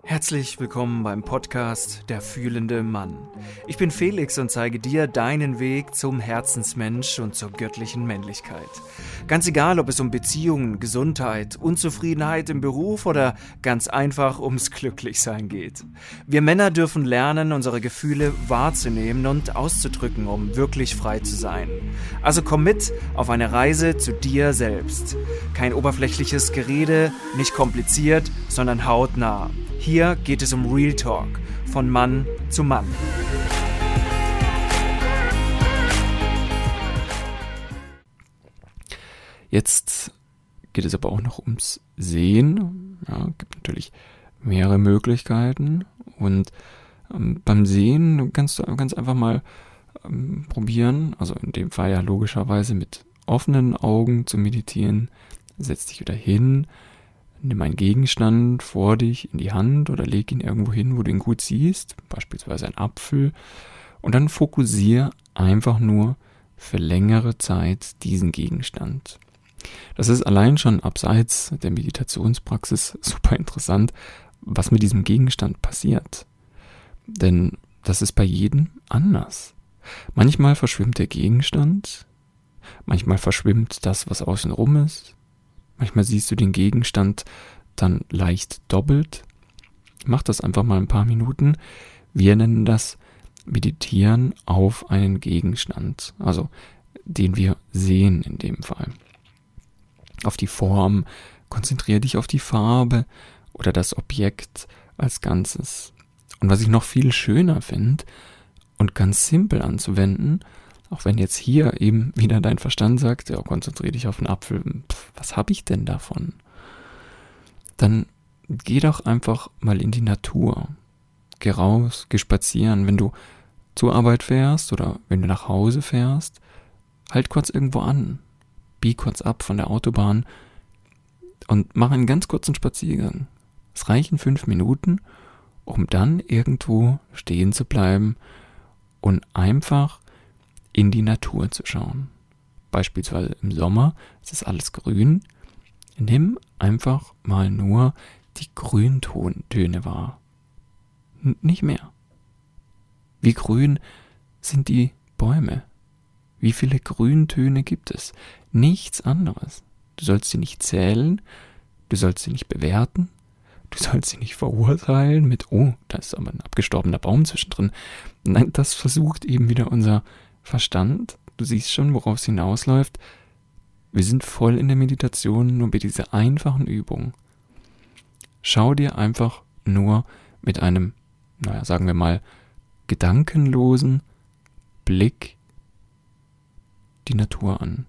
Herzlich willkommen beim Podcast Der fühlende Mann. Ich bin Felix und zeige dir deinen Weg zum Herzensmensch und zur göttlichen Männlichkeit. Ganz egal, ob es um Beziehungen, Gesundheit, Unzufriedenheit im Beruf oder ganz einfach ums Glücklichsein geht. Wir Männer dürfen lernen, unsere Gefühle wahrzunehmen und auszudrücken, um wirklich frei zu sein. Also komm mit auf eine Reise zu dir selbst. Kein oberflächliches Gerede, nicht kompliziert, sondern hautnah. Hier geht es um Real Talk, von Mann zu Mann. Jetzt geht es aber auch noch ums Sehen. Ja, gibt natürlich mehrere Möglichkeiten. Und beim Sehen kannst du ganz einfach mal probieren, also in dem Fall ja logischerweise mit offenen Augen zu meditieren. Setz dich wieder hin. Nimm einen Gegenstand vor dich in die Hand oder leg ihn irgendwo hin, wo du ihn gut siehst, beispielsweise einen Apfel, und dann fokussiere einfach nur für längere Zeit diesen Gegenstand. Das ist allein schon abseits der Meditationspraxis super interessant, was mit diesem Gegenstand passiert. Denn das ist bei jedem anders. Manchmal verschwimmt der Gegenstand, manchmal verschwimmt das, was außenrum ist. Manchmal siehst du den Gegenstand dann leicht doppelt. Mach das einfach mal ein paar Minuten. Wir nennen das Meditieren auf einen Gegenstand, also den wir sehen in dem Fall. Auf die Form, konzentriere dich auf die Farbe oder das Objekt als Ganzes. Und was ich noch viel schöner finde und ganz simpel anzuwenden, auch wenn jetzt hier eben wieder dein Verstand sagt, ja, konzentriere dich auf den Apfel, was habe ich denn davon? Dann geh doch einfach mal in die Natur. Geh raus, geh spazieren. Wenn du zur Arbeit fährst oder wenn du nach Hause fährst, halt kurz irgendwo an. Bieg kurz ab von der Autobahn und mach einen ganz kurzen Spaziergang. Es reichen 5 Minuten, um dann irgendwo stehen zu bleiben und einfach in die Natur zu schauen. Beispielsweise im Sommer, es ist alles grün. Nimm einfach mal nur die Grüntöne wahr. Nicht mehr. Wie grün sind die Bäume? Wie viele Grüntöne gibt es? Nichts anderes. Du sollst sie nicht zählen, du sollst sie nicht bewerten, du sollst sie nicht verurteilen mit, oh, da ist aber ein abgestorbener Baum zwischendrin. Nein, das versucht eben wieder unser Verstand. Du siehst schon, worauf es hinausläuft. Wir sind voll in der Meditation, nur bei dieser einfachen Übung. Schau dir einfach nur mit einem, sagen wir mal, gedankenlosen Blick die Natur an.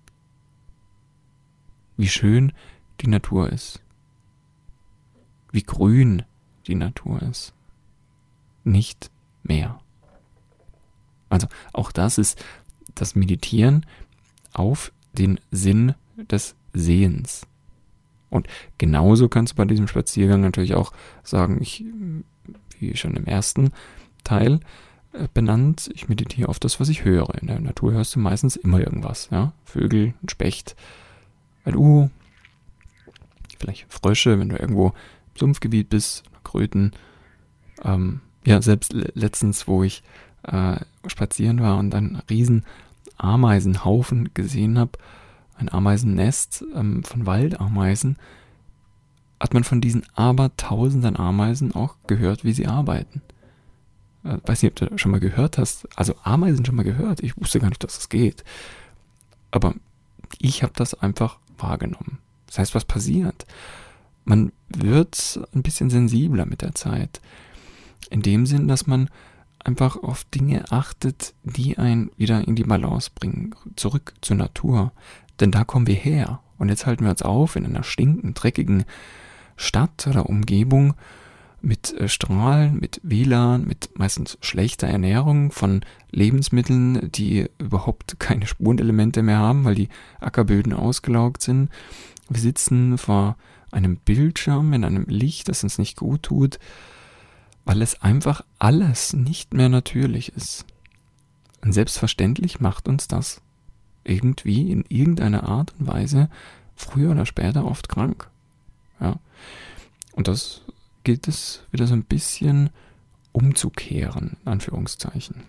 Wie schön die Natur ist. Wie grün die Natur ist. Nicht mehr. Also auch das ist das Meditieren auf den Sinn des Sehens. Und genauso kannst du bei diesem Spaziergang natürlich auch sagen, wie schon im ersten Teil benannt, ich meditiere auf das, was ich höre. In der Natur hörst du meistens immer irgendwas. Ja? Vögel, ein Specht, ein Uhu, vielleicht Frösche, wenn du irgendwo im Sumpfgebiet bist, Kröten. Selbst letztens, wo ich spazieren war und einen riesen Ameisenhaufen gesehen habe, ein Ameisennest von Waldameisen, hat man von diesen abertausenden Ameisen auch gehört, wie sie arbeiten. Weiß nicht, ob du schon mal gehört hast, also Ameisen schon mal gehört, ich wusste gar nicht, dass das geht. Aber ich habe das einfach wahrgenommen. Das heißt, was passiert? Man wird ein bisschen sensibler mit der Zeit. In dem Sinn, dass man einfach auf Dinge achtet, die einen wieder in die Balance bringen, zurück zur Natur. Denn da kommen wir her. Und jetzt halten wir uns auf in einer stinkenden, dreckigen Stadt oder Umgebung mit Strahlen, mit WLAN, mit meistens schlechter Ernährung von Lebensmitteln, die überhaupt keine Spurenelemente mehr haben, weil die Ackerböden ausgelaugt sind. Wir sitzen vor einem Bildschirm in einem Licht, das uns nicht gut tut, weil es einfach alles nicht mehr natürlich ist. Und selbstverständlich macht uns das irgendwie in irgendeiner Art und Weise früher oder später oft krank. Ja. Und das gilt es wieder so ein bisschen umzukehren, in Anführungszeichen.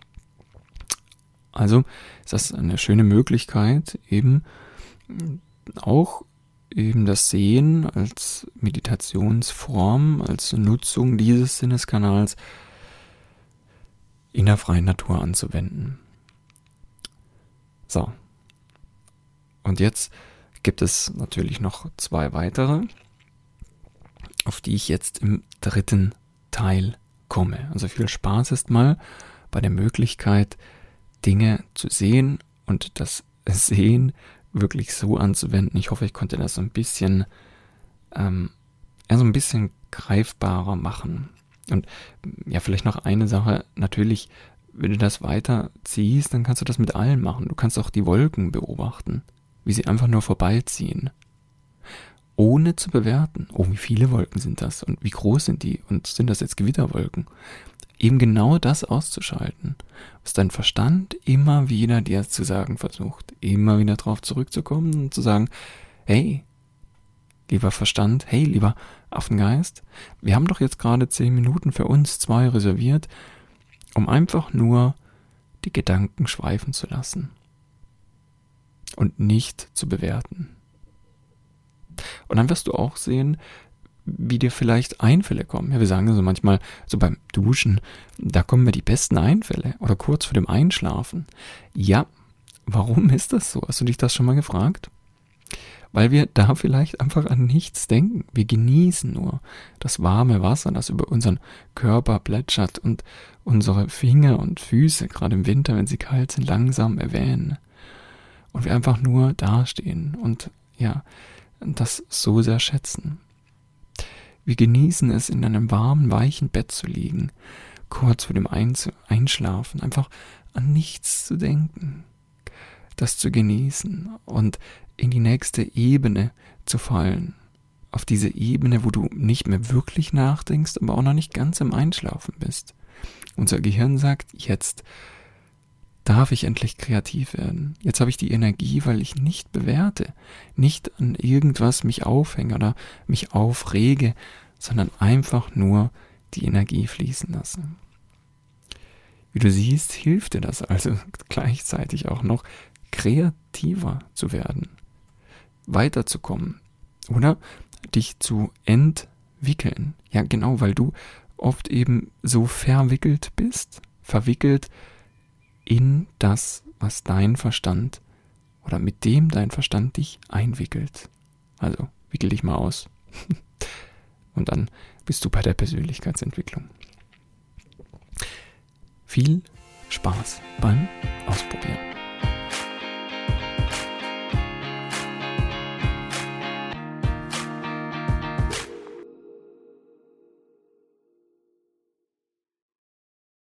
Also ist das eine schöne Möglichkeit, eben auch eben das Sehen als Meditationsform, als Nutzung dieses Sinneskanals in der freien Natur anzuwenden. So. Und jetzt gibt es natürlich noch 2 weitere, auf die ich jetzt im 3. Teil komme. Also viel Spaß ist mal bei der Möglichkeit, Dinge zu sehen und das Sehen wirklich so anzuwenden. Ich hoffe, ich konnte das so ein bisschen, greifbarer machen. Und ja, vielleicht noch eine Sache. Natürlich, wenn du das weiterziehst, dann kannst du das mit allem machen. Du kannst auch die Wolken beobachten, wie sie einfach nur vorbeiziehen. Ohne zu bewerten, oh, wie viele Wolken sind das und wie groß sind die und sind das jetzt Gewitterwolken? Eben genau das auszuschalten, was dein Verstand immer wieder dir zu sagen versucht, immer wieder drauf zurückzukommen und zu sagen, hey, lieber Verstand, hey, lieber Affengeist, wir haben doch jetzt gerade 10 Minuten für uns 2 reserviert, um einfach nur die Gedanken schweifen zu lassen und nicht zu bewerten. Und dann wirst du auch sehen, wie dir vielleicht Einfälle kommen. Ja, wir sagen also manchmal, so beim Duschen, da kommen mir die besten Einfälle oder kurz vor dem Einschlafen. Ja, warum ist das so? Hast du dich das schon mal gefragt? Weil wir da vielleicht einfach an nichts denken. Wir genießen nur das warme Wasser, das über unseren Körper plätschert und unsere Finger und Füße, gerade im Winter, wenn sie kalt sind, langsam erwähnen. Und wir einfach nur dastehen und ja, das so sehr schätzen. Wir genießen es, in einem warmen, weichen Bett zu liegen, kurz vor dem Einschlafen, einfach an nichts zu denken, das zu genießen und in die nächste Ebene zu fallen. Auf diese Ebene, wo du nicht mehr wirklich nachdenkst, aber auch noch nicht ganz im Einschlafen bist. Unser Gehirn sagt, jetzt darf ich endlich kreativ werden. Jetzt habe ich die Energie, weil ich nicht bewerte, nicht an irgendwas mich aufhänge oder mich aufrege, sondern einfach nur die Energie fließen lasse. Wie du siehst, hilft dir das also gleichzeitig auch noch, kreativer zu werden, weiterzukommen oder dich zu entwickeln. Ja, genau, weil du oft eben so verwickelt bist, verwickelt in das, was dein Verstand oder mit dem dein Verstand dich einwickelt. Also, wickel dich mal aus. Und dann bist du bei der Persönlichkeitsentwicklung. Viel Spaß beim Ausprobieren.